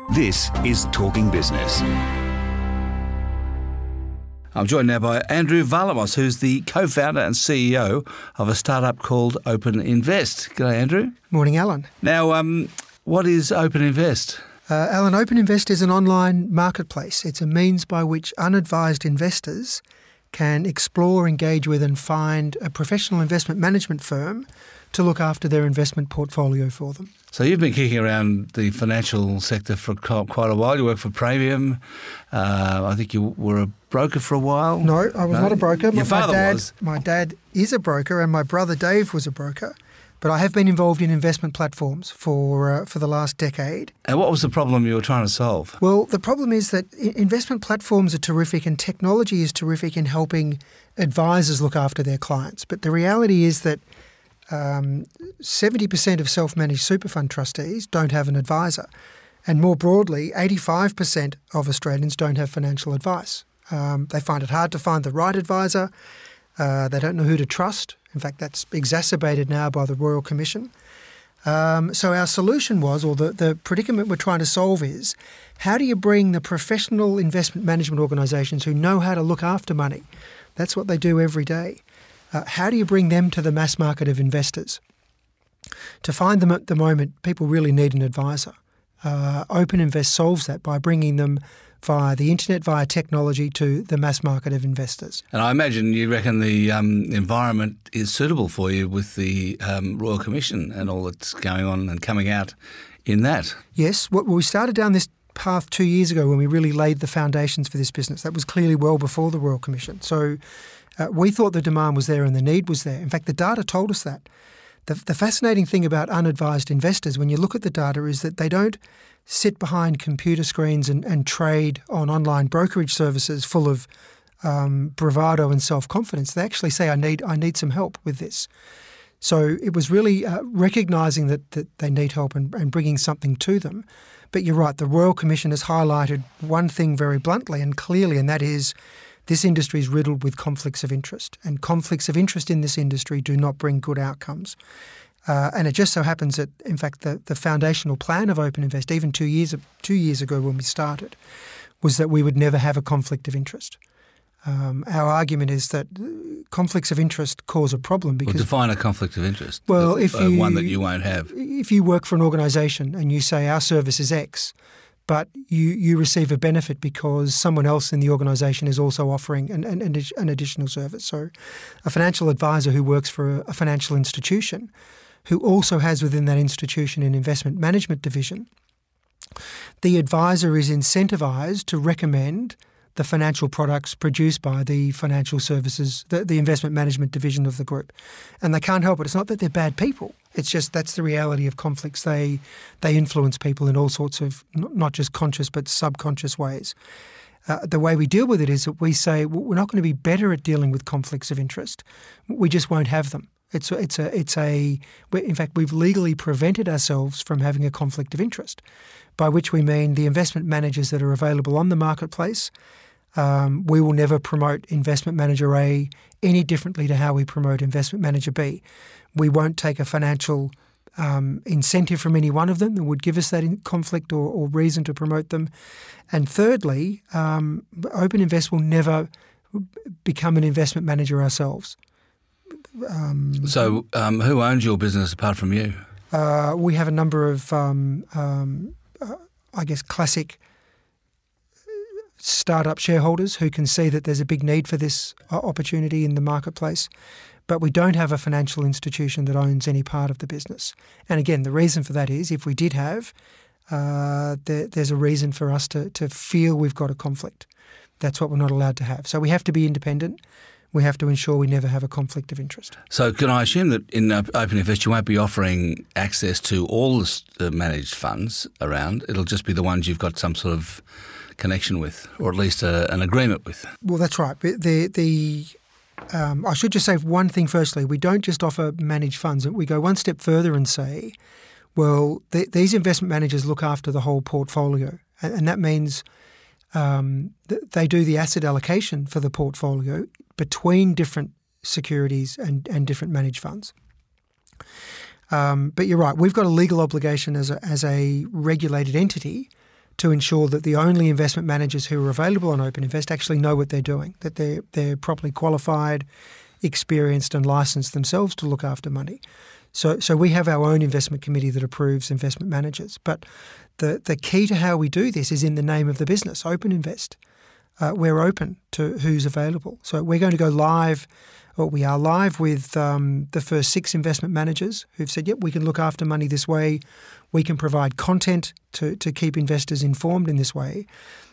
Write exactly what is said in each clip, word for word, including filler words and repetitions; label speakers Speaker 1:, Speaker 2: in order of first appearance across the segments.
Speaker 1: This is Talking Business. I'm joined now by Andrew Varlamos, who's the co-founder and C E O of a startup called Open Invest. G'day, Andrew.
Speaker 2: Morning, Alan.
Speaker 1: Now, um, what is Open Invest?
Speaker 2: Uh, Alan, Open Invest is an online marketplace. It's a means by which unadvised investors can explore, engage with and find a professional investment management firm to look after their investment portfolio for them.
Speaker 1: So you've been kicking around the financial sector for quite a while. You work for Praemium. Uh, I think you were a broker for a while.
Speaker 2: No, I was no? not a broker.
Speaker 1: Your
Speaker 2: my,
Speaker 1: father
Speaker 2: my dad,
Speaker 1: was.
Speaker 2: My dad is a broker and my brother Dave was a broker. But I have been involved in investment platforms for uh, for the last decade.
Speaker 1: And what was the problem you were trying to solve?
Speaker 2: Well, the problem is that investment platforms are terrific and technology is terrific in helping advisors look after their clients. But the reality is that um, seventy percent of self-managed super fund trustees don't have an advisor. And more broadly, eighty-five percent of Australians don't have financial advice. Um, they find it hard to find the right advisor. Uh, they don't know who to trust. In fact, that's exacerbated now by the Royal Commission. Um, so our solution was, or the, the predicament we're trying to solve is, how do you bring the professional investment management organisations who know how to look after money? That's what they do every day. Uh, how do you bring them to the mass market of investors? To find them at the moment, people really need an advisor. Uh, Open Invest solves that by bringing them via the internet, via technology to the mass market of investors.
Speaker 1: And I imagine you reckon the um, environment is suitable for you with the um, Royal Commission and all that's going on and coming out in that.
Speaker 2: Yes, well, we started down this path two years ago when we really laid the foundations for this business. That was clearly well before the Royal Commission. So uh, we thought the demand was there and the need was there. In fact, the data told us that. The, the fascinating thing about unadvised investors, when you look at the data, is that they don't sit behind computer screens and, and trade on online brokerage services full of um, bravado and self-confidence. They actually say, I need I need some help with this. So it was really uh, recognising that, that they need help and, and bringing something to them. But you're right, the Royal Commission has highlighted one thing very bluntly and clearly, and that is this industry is riddled with conflicts of interest. And conflicts of interest in this industry do not bring good outcomes. Uh, and it just so happens that, in fact, the, the foundational plan of Open Invest, even two years two years ago when we started, was that we would never have a conflict of interest. Um, our argument is that conflicts of interest cause a problem because...
Speaker 1: Well, define a conflict of interest.
Speaker 2: Well, if
Speaker 1: uh,
Speaker 2: you...
Speaker 1: One that you won't have.
Speaker 2: If you work for an organisation and you say our service is X, but you, you receive a benefit because someone else in the organisation is also offering an, an, an additional service. So a financial advisor who works for a, a financial institution who also has within that institution an investment management division, the advisor is incentivised to recommend the financial products produced by the financial services, the, the investment management division of the group. And they can't help it. It's not that they're bad people. It's just that's the reality of conflicts. They they influence people in all sorts of, not just conscious but subconscious ways. Uh, the way we deal with it is that we say, well, we're not going to be better at dealing with conflicts of interest. We just won't have them. It's a, it's a, it's a, in fact, we've legally prevented ourselves from having a conflict of interest, by which we mean the investment managers that are available on the marketplace. Um, we will never promote investment manager A any differently to how we promote investment manager B. We won't take a financial um, incentive from any one of them that would give us that in conflict or, or reason to promote them. And thirdly, um, Open Invest will never become an investment manager ourselves.
Speaker 1: Um, so um, who owns your business apart from you?
Speaker 2: Uh, we have a number of, um, um, uh, I guess, classic startup shareholders who can see that there's a big need for this opportunity in the marketplace. But we don't have a financial institution that owns any part of the business. And again, the reason for that is if we did have, uh, there, there's a reason for us to, to feel we've got a conflict. That's what we're not allowed to have. So we have to be independent. We have to ensure we never have a conflict of interest. So
Speaker 1: can I assume that in Open Invest you won't be offering access to all the managed funds around? It'll just be the ones you've got some sort of connection with, or at least a, an agreement with? Well, that's right. The the um, I should just say one thing firstly. We don't just offer managed funds. We go one step further and say, well, th- these investment managers look after the whole portfolio, and, and that means um, th- they do the asset allocation for the portfolio between different securities and, and different managed funds. Um, but you're right, we've got a legal obligation as a, as a regulated entity
Speaker 2: to ensure that the only investment managers who are available on OpenInvest actually know what they're doing, that they're, they're properly qualified, experienced and licensed themselves to look after money. So so we have our own investment committee that approves investment managers. But the, the key to how we do this is in the name of the business, OpenInvest. Uh, we're open to who's available. So we're going to go live, or we are live with um, the first six investment managers who've said, yep, we can look after money this way. We can provide content to, to keep investors informed in this way.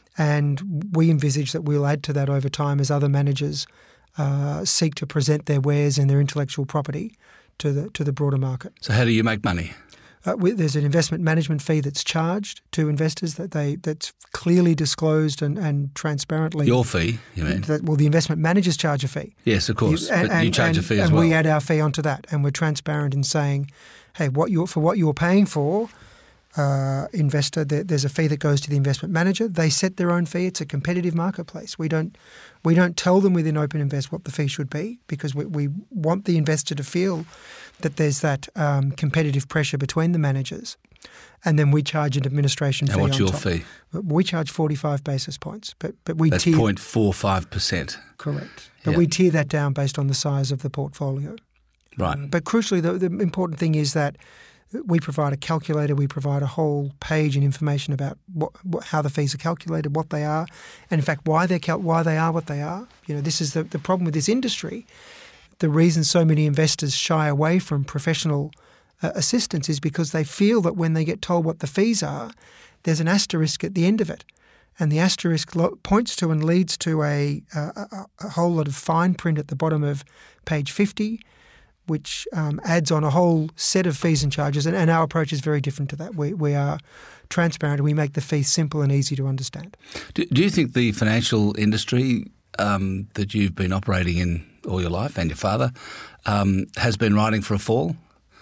Speaker 2: And we envisage that we'll add to that over time as other managers uh, seek to present their wares and their intellectual property to the to the broader market.
Speaker 1: So how do you make money?
Speaker 2: Uh, we, there's an investment management fee that's charged to investors that they that's clearly disclosed and, and transparently.
Speaker 1: Your fee, you mean?
Speaker 2: That, well, the investment managers charge a fee.
Speaker 1: Yes, of course.
Speaker 2: You, and,
Speaker 1: but you
Speaker 2: and,
Speaker 1: charge
Speaker 2: and,
Speaker 1: a fee as
Speaker 2: and
Speaker 1: well.
Speaker 2: And we add our fee onto that, and we're transparent in saying, hey, what you're for what you're paying for, uh, investor, there, there's a fee that goes to the investment manager. They set their own fee. It's a competitive marketplace. We don't we don't tell them within OpenInvest what the fee should be, because we, we want the investor to feel that there's that um, competitive pressure between the managers. And then we charge an administration fee
Speaker 1: on top. And what's your
Speaker 2: top.
Speaker 1: fee?
Speaker 2: We charge forty-five basis points. But but we
Speaker 1: That's
Speaker 2: tier,
Speaker 1: zero point four five percent.
Speaker 2: Correct. But
Speaker 1: yeah.
Speaker 2: we tier that down based on the size of the portfolio.
Speaker 1: Right.
Speaker 2: Um, but crucially, the, the important thing is that we provide a calculator, we provide a whole page and information about what, what, how the fees are calculated, what they are, and in fact why they cal- why they are what they are. You know, this is the, the problem with this industry. The reason so many investors shy away from professional uh, assistance is because they feel that when they get told what the fees are, there's an asterisk at the end of it. And the asterisk lo- points to and leads to a, a, a whole lot of fine print at the bottom of page fifty, which um, adds on a whole set of fees and charges. And, and our approach is very different to that. We, we are transparent. We make the fees simple and easy to understand.
Speaker 1: Do, do you think the financial industry um, that you've been operating in all your life, and your father, um, has been riding for a fall?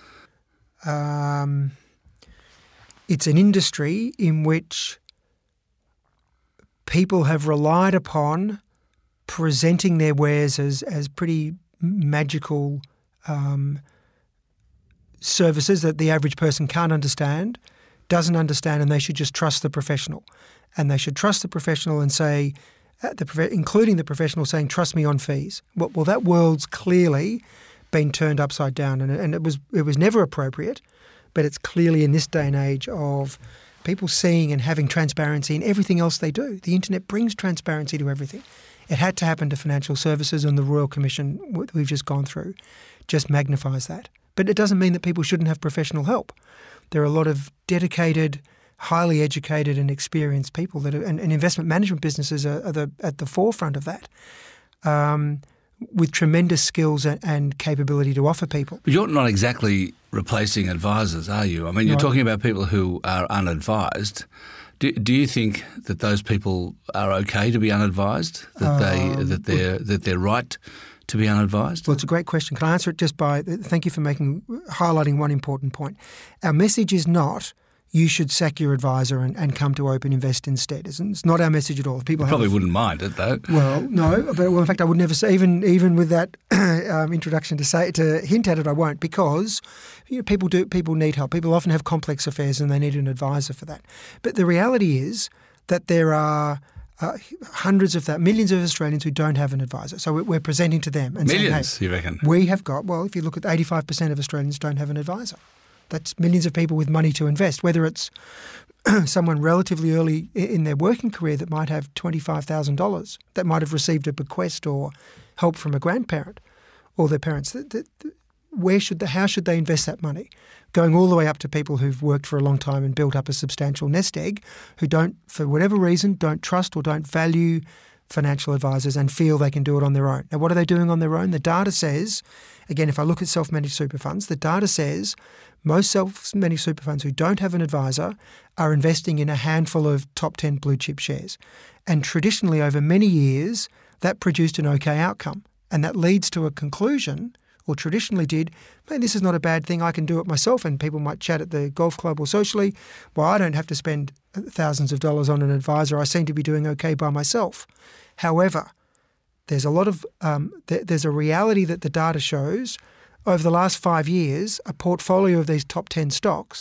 Speaker 2: Um, it's an industry in which people have relied upon presenting their wares as, as pretty magical um, services that the average person can't understand, doesn't understand, and they should just trust the professional. And they should trust the professional and say, Uh, the, including the professional saying, trust me on fees. Well, well, that world's clearly been turned upside down, and, and it was it was never appropriate, but it's clearly in this day and age of people seeing and having transparency in everything else they do. The internet brings transparency to everything. It had to happen to financial services, and the Royal Commission we've just gone through just magnifies that. But it doesn't mean that people shouldn't have professional help. There are a lot of dedicated, highly educated and experienced people that are, and, and investment management businesses are, are the, at the forefront of that, um, with tremendous skills and, and capability to offer people.
Speaker 1: But you're not exactly replacing advisors, are you? I mean, you're
Speaker 2: no.
Speaker 1: talking about people who are unadvised. Do, do you think that those people are okay to be unadvised? That um, they that they're that they're right to be unadvised?
Speaker 2: Well, it's a great question. Can I answer it just by thank you for making highlighting one important point. Our message is not, you should sack your advisor and, and come to OpenInvest instead. It's, it's not our message at all. People
Speaker 1: you probably
Speaker 2: have,
Speaker 1: wouldn't mind it, though.
Speaker 2: Well, no. But well, in fact, I would never say, even even with that um, introduction to say to hint at it, I won't, because you know, people do people need help. People often have complex affairs and they need an advisor for that. But the reality is that there are uh, hundreds of that, millions of Australians who don't have an advisor. So we're, we're presenting to them and
Speaker 1: millions,
Speaker 2: saying, hey,
Speaker 1: you reckon?
Speaker 2: We have got. Well, if you look at eighty-five percent of Australians don't have an advisor. That's millions of people with money to invest, whether it's someone relatively early in their working career that might have twenty-five thousand dollars, that might have received a bequest or help from a grandparent or their parents. Where should they, how should they invest that money? Going all the way up to people who've worked for a long time and built up a substantial nest egg, who don't, for whatever reason, don't trust or don't value financial advisors and feel they can do it on their own. Now, what are they doing on their own? The data says, again, if I look at self-managed super funds, the data says most self-managed super funds who don't have an advisor are investing in a handful of top ten blue chip shares. And traditionally, over many years, that produced an okay outcome. And that leads to a conclusion, or traditionally did, man, this is not a bad thing, I can do it myself. And people might chat at the golf club or socially, well, I don't have to spend thousands of dollars on an advisor, I seem to be doing okay by myself. However, there's a lot of, um, th- there's a reality that the data shows over the last five years, a portfolio of these top ten stocks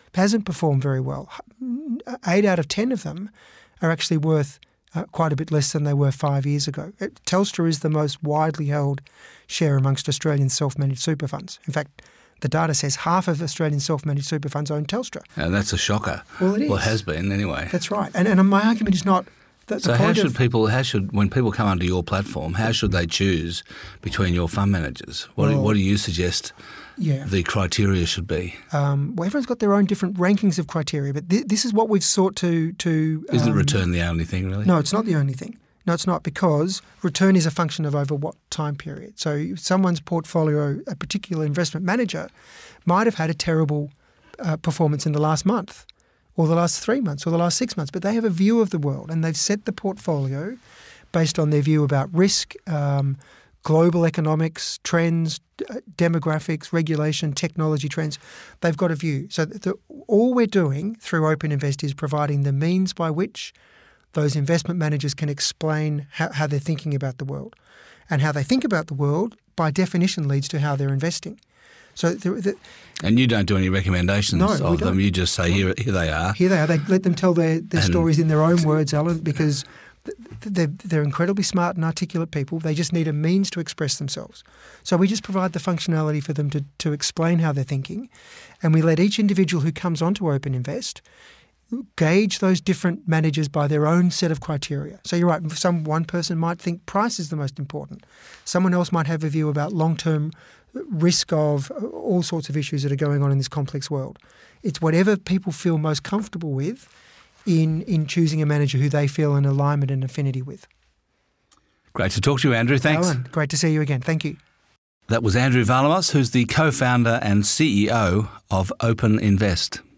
Speaker 2: hasn't performed very well. Eight out of ten of them are actually worth uh, quite a bit less than they were five years ago. It, Telstra is the most widely held share amongst Australian self-managed super funds. In fact, the data says half of Australian self-managed super funds own Telstra.
Speaker 1: And that's a shocker.
Speaker 2: Well, it is.
Speaker 1: Well, it has been anyway.
Speaker 2: That's right. And, and my argument is not that
Speaker 1: so
Speaker 2: the
Speaker 1: how
Speaker 2: point
Speaker 1: should
Speaker 2: of,
Speaker 1: people, how should, when people come onto your platform, how should they choose between your fund managers? What,
Speaker 2: well,
Speaker 1: do, what do you suggest yeah. the criteria should be?
Speaker 2: Um, well, everyone's got their own different rankings of criteria, but th- this is what we've sought to... to
Speaker 1: Isn't
Speaker 2: um,
Speaker 1: return the only thing, really?
Speaker 2: No, it's not the only thing. No, it's not, because return is a function of over what time period. So someone's portfolio, a particular investment manager, might have had a terrible uh, performance in the last month or the last three months or the last six months, but they have a view of the world and they've set the portfolio based on their view about risk, um, global economics, trends, uh, demographics, regulation, technology trends. They've got a view. So the, all we're doing through Open Invest is providing the means by which those investment managers can explain how, how they're thinking about the world. And how they think about the world, by definition, leads to how they're investing. So, the, the,
Speaker 1: and you don't do any recommendations
Speaker 2: no,
Speaker 1: of them. You just say, here, here they are.
Speaker 2: Here they are. They let them tell their, their stories in their own words, Alan, because they're, they're incredibly smart and articulate people. They just need a means to express themselves. So we just provide the functionality for them to, to explain how they're thinking, and we let each individual who comes onto Open Invest gauge those different managers by their own set of criteria. So you're right, some one person might think price is the most important. Someone else might have a view about long-term risk of all sorts of issues that are going on in this complex world. It's whatever people feel most comfortable with in, in choosing a manager who they feel an alignment and affinity with.
Speaker 1: Great to talk to you, Andrew. Thanks.
Speaker 2: Alan, great to see you again. Thank you.
Speaker 1: That was Andrew Varlamos, who's the co-founder and C E O of Open Invest.